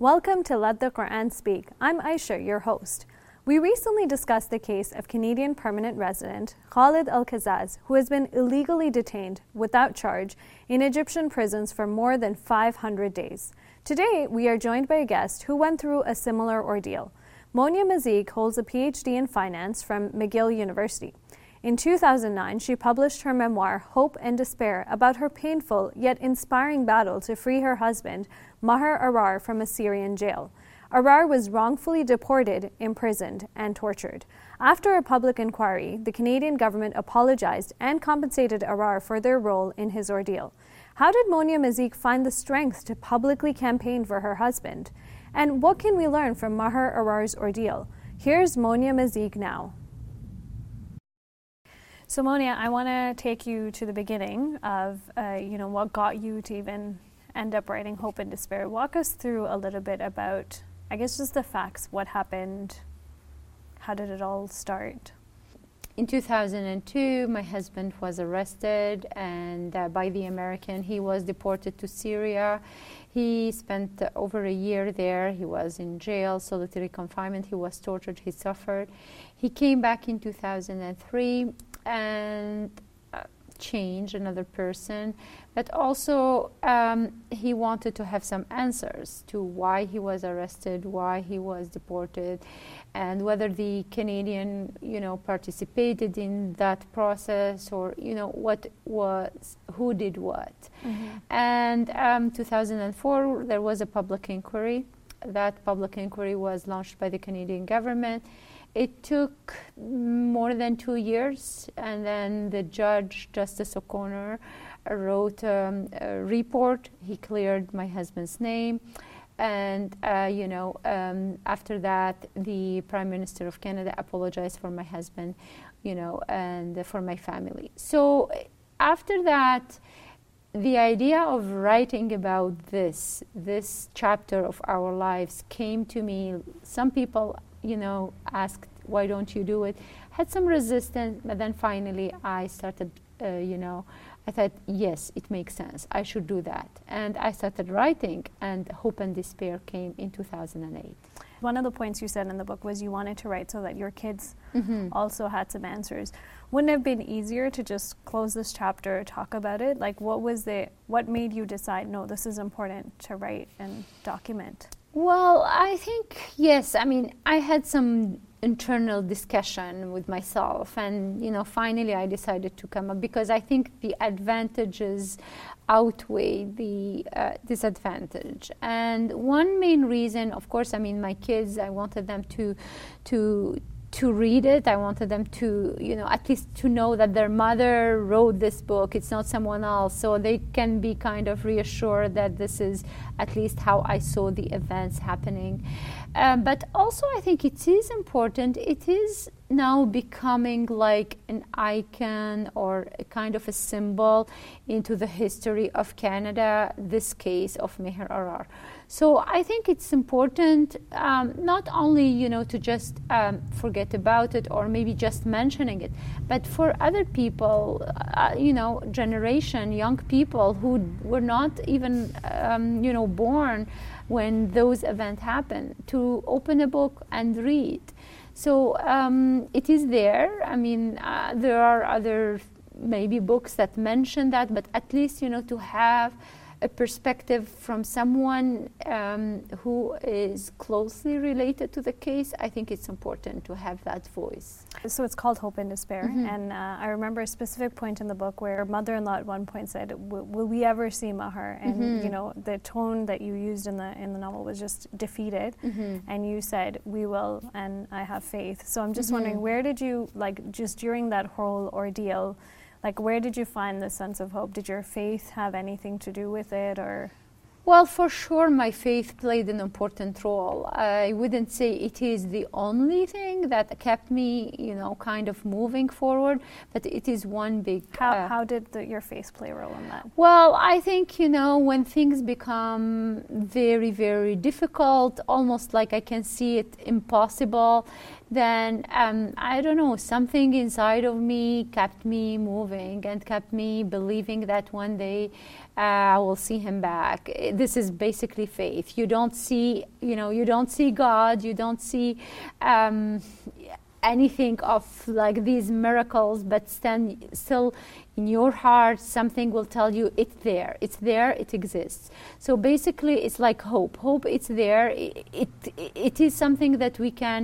Welcome to Let the Quran Speak. I'm Aisha, your host. We recently discussed the case of Canadian permanent resident Khalid Al-Kazzaz, who has been illegally detained without charge in Egyptian prisons for more than 500 days. Today, we are joined by a guest who went through a similar ordeal. Monia Mazik holds a PhD in finance from McGill University. In 2009, she published her memoir, Hope and Despair, about her painful yet inspiring battle to free her husband, Maher Arar, from a Syrian jail. Arar was wrongfully deported, imprisoned, and tortured. After a public inquiry, the Canadian government apologized and compensated Arar for their role in his ordeal. How did Monia Mazik find the strength to publicly campaign for her husband? And what can we learn from Maher Arar's ordeal? Here's Monia Mazik now. So Monia, I want to take you to the beginning of, what got you to even end up writing Hope and Despair. Walk us through a little bit about, I guess, just the facts. What happened? How did it all start? In 2002, my husband was arrested and by the American. He was deported to Syria. He spent over a year there. He was in jail, solitary confinement. He was tortured. He suffered. He came back in 2003 and changed, another person, but also he wanted to have some answers to why he was arrested, why he was deported, and whether the Canadian, participated in that process, or who did what. Mm-hmm. And 2004, there was a public inquiry. That public inquiry was launched by the Canadian government. It took more than 2 years, and then the judge, Justice O'Connor, wrote a report. He cleared my husband's name, and after that, the Prime Minister of Canada apologized for my husband, and for my family. So after that, the idea of writing about this chapter of our lives came to me. Some people asked, why don't you do it? Had some resistance, but then finally I started, I thought, yes, it makes sense. I should do that. And I started writing, and Hope and Despair came in 2008. One of the points you said in the book was you wanted to write so that your kids also had some answers. Wouldn't it have been easier to just close this chapter, talk about it? Like, what made you decide, no, this is important to write and document? Well, I think, yes. I mean, I had some internal discussion with myself, and, finally I decided to come up because I think the advantages outweigh the disadvantage. And one main reason, of course, my kids, I wanted them to read it. I wanted them to, at least to know that their mother wrote this book. It's not someone else. So they can be kind of reassured that this is at least how I saw the events happening. But also I think it is important. It is now becoming like an icon or a kind of a symbol into the history of Canada, this case of Maher Arar. So I think it's important not only, to just forget about it or maybe just mentioning it, but for other people, generation, young people who were not even, born when those events happened, to open a book and read. So it is there. There are other maybe books that mention that, but at least, to have a perspective from someone who is closely related to the case, I think it's important to have that voice. So it's called Hope and Despair, and I remember a specific point in the book where mother-in-law at one point said, will we ever see Maher? And the tone that you used in the novel was just defeated, and you said, we will, and I have faith. So I'm just wondering, where did you, just during that whole ordeal, where did you find the sense of hope? Did your faith have anything to do with it, or? Well, for sure, my faith played an important role. I wouldn't say it is the only thing that kept me, kind of moving forward, but it is one big... How did your faith play a role in that? Well, I think, when things become very, very difficult, almost like I can see it impossible, then I don't know, something inside of me kept me moving and kept me believing that one day I will see him back. This is basically faith. You don't see, you don't see God, you don't see anything of like these miracles, but still in your heart something will tell you it's there, it exists. So basically it's like hope, it's there, it is something that we can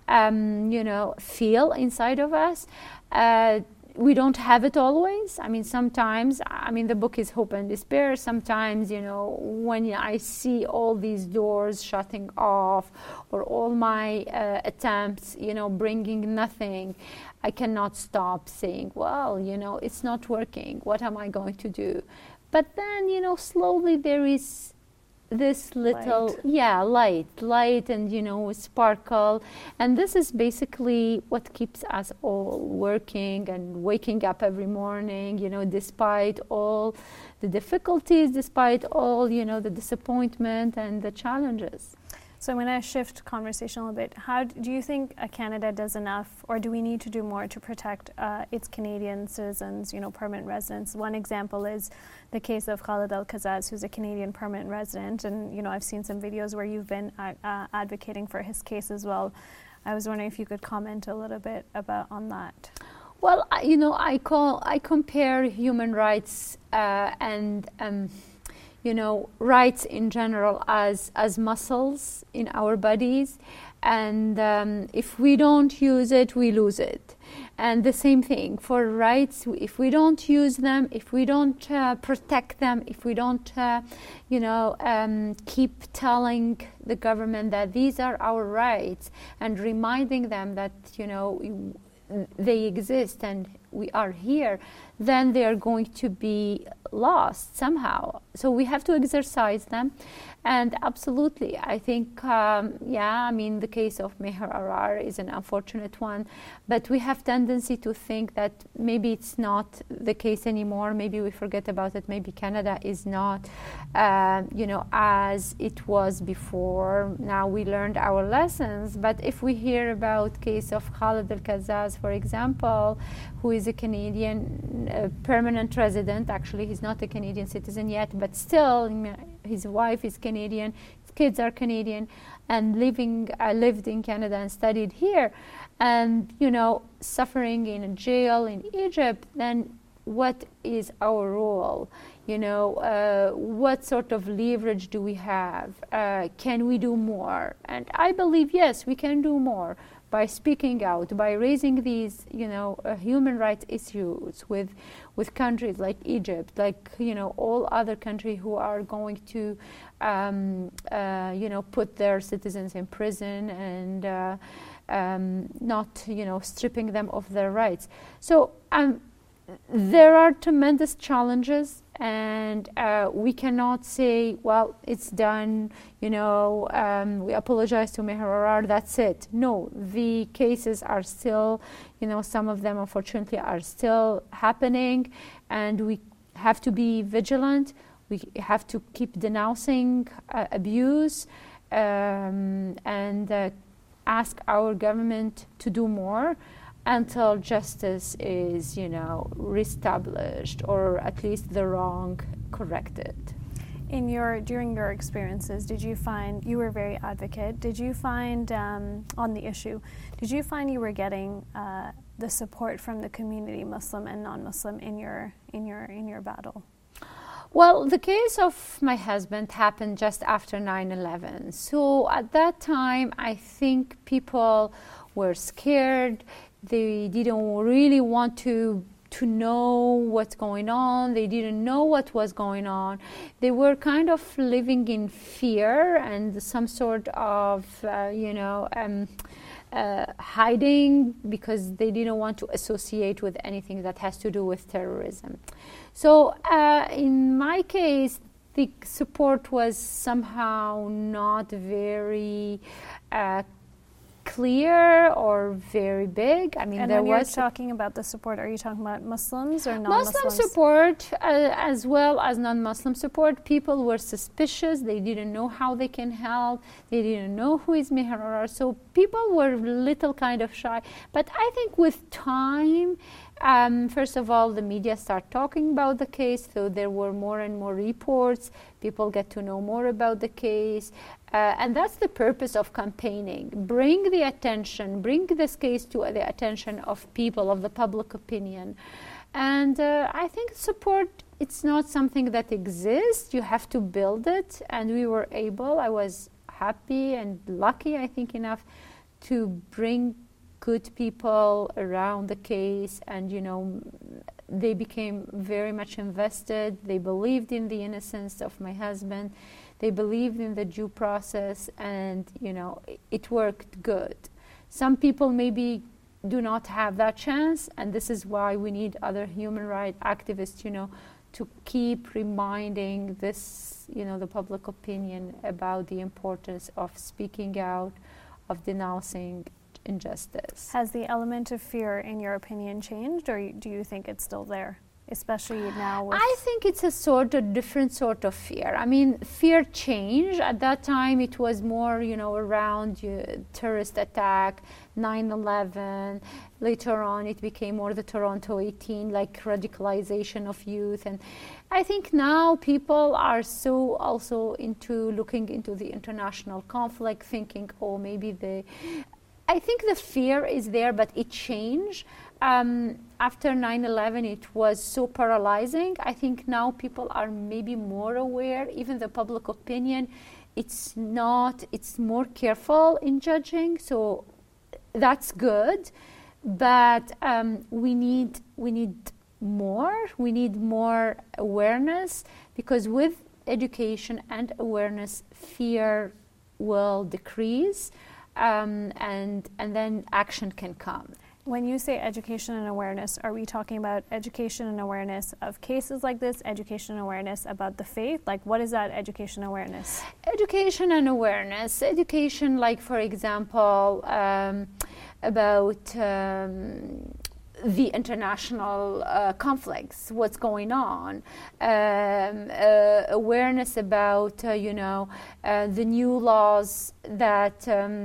feel inside of us. We don't have it always. I mean, sometimes, the book is Hope and Despair. Sometimes, when I see all these doors shutting off or all my attempts, bringing nothing, I cannot stop saying, well, it's not working. What am I going to do? But then, slowly there is this little light and sparkle, and this is basically what keeps us all working and waking up every morning, despite all the difficulties, despite all the disappointment and the challenges. So I'm going to shift conversation a little bit. How do you think Canada does enough, or do we need to do more to protect its Canadian citizens, permanent residents? One example is the case of Khalid Al-Kazzaz, who's a Canadian permanent resident, and I've seen some videos where you've been advocating for his case as well. I was wondering if you could comment a little bit on that. Well, I compare human rights and rights in general as muscles in our bodies, and if we don't use it, we lose it. And the same thing for rights. If we don't use them, if we don't protect them, if we don't keep telling the government that these are our rights and reminding them that they exist and we are here, then they are going to be lost somehow. So we have to exercise them. And absolutely, I think, the case of Meher Arar is an unfortunate one, but we have tendency to think that maybe it's not the case anymore. Maybe we forget about it. Maybe Canada is not, as it was before. Now we learned our lessons. But if we hear about case of Khalid Al-Kazzaz, for example, who is a Canadian permanent resident. Actually, he's not a Canadian citizen yet, but still, his wife is Canadian, his kids are Canadian, and lived in Canada and studied here, and suffering in a jail in Egypt. Then what is our role? What sort of leverage do we have? Can we do more? And I believe yes, we can do more by speaking out, by raising these human rights issues with countries like Egypt, like all other countries who are going to put their citizens in prison and not stripping them of their rights. So there are tremendous challenges, and we cannot say, well, it's done, we apologize to Meher Arar, that's it. No, the cases are still, some of them unfortunately are still happening, and we have to be vigilant. We have to keep denouncing abuse and ask our government to do more until justice is, reestablished, or at least the wrong corrected. During your experiences, did you find you were very advocate? Did you find on the issue? Did you find you were getting the support from the community, Muslim and non-Muslim, in your battle? Well, the case of my husband happened just after 9/11. So at that time, I think people were scared. They didn't really want to know what's going on. They didn't know what was going on. They were kind of living in fear and some sort of, hiding, because they didn't want to associate with anything that has to do with terrorism. So in my case, the support was somehow not very clear or very big. I mean, and there when was you're talking about the support, are you talking about Muslims or non-Muslims? Muslim support as well as non-Muslim support. People were suspicious. They didn't know how they can help. They didn't know who is Meher Arar. So people were a little kind of shy. But I think with time, first of all, the media start talking about the case, so there were more and more reports. People get to know more about the case. And that's the purpose of campaigning. Bring the attention, bring this case to the attention of people, of the public opinion. And I think support, it's not something that exists. You have to build it. And we were able, I was happy and lucky, I think, enough to bring good people around the case. And, you know, they became very much invested. They believed in the innocence of my husband. They believed in the due process, and, you know, it worked good. Some people maybe do not have that chance, and this is why we need other human rights activists, you know, to keep reminding this, you know, the public opinion about the importance of speaking out, of denouncing injustice. Has the element of fear, in your opinion, changed, or do you think it's still there? Especially now with... I think it's a sort of different sort of fear. I mean, fear changed. At that time, it was more, you know, around terrorist attack, 9/11. Later on, it became more the Toronto 18, like radicalization of youth. And I think now people are so also into looking into the international conflict, thinking, oh, maybe I think the fear is there, but it changed. After 9/11, it was so paralyzing. I think now people are maybe more aware, even the public opinion, it's more careful in judging, so that's good. But we need more awareness, because with education and awareness, fear will decrease, and then action can come. When you say education and awareness, are we talking about education and awareness of cases like this, education and awareness about the faith? Like, what is that education awareness? Education and awareness. Education, like, for example, about the international conflicts, what's going on, awareness about, the new laws that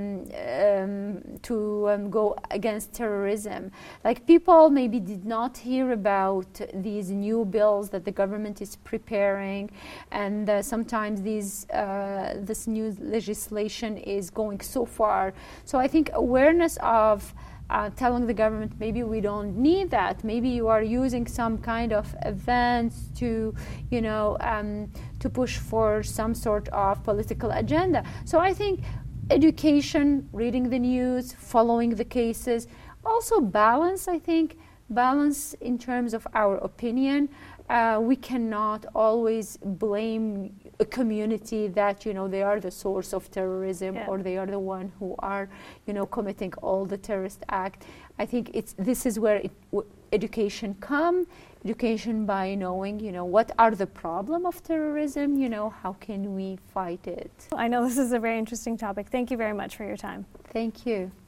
to go against terrorism. Like, people maybe did not hear about these new bills that the government is preparing, and sometimes this new legislation is going so far. So I think awareness of telling the government, maybe we don't need that. Maybe you are using some kind of events to, to push for some sort of political agenda. So I think education, reading the news, following the cases, also balance, I think, balance in terms of our opinion. We cannot always blame a community that, they are the source of terrorism, or they are the one who are, committing all the terrorist act. I think this is where education education by knowing, what are the problem of terrorism, how can we fight it. I know this is a very interesting topic. Thank you very much for your time. Thank you.